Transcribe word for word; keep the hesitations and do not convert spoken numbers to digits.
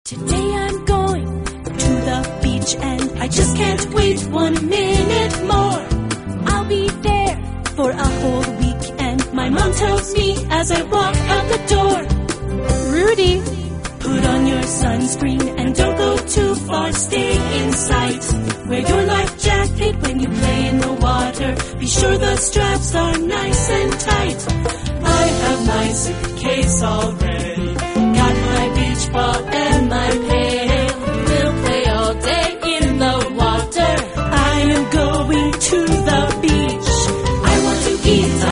Today I'm going to the beach and I just can't wait one minute more. I'll be there for a whole week and my mom tells me as I walk out the door, Rudy, put on your sunscreen and don't go too far, stay in sight. Wear your life jacket when you play in the water, be sure the straps are nice and tight. I have my suitcase all ready.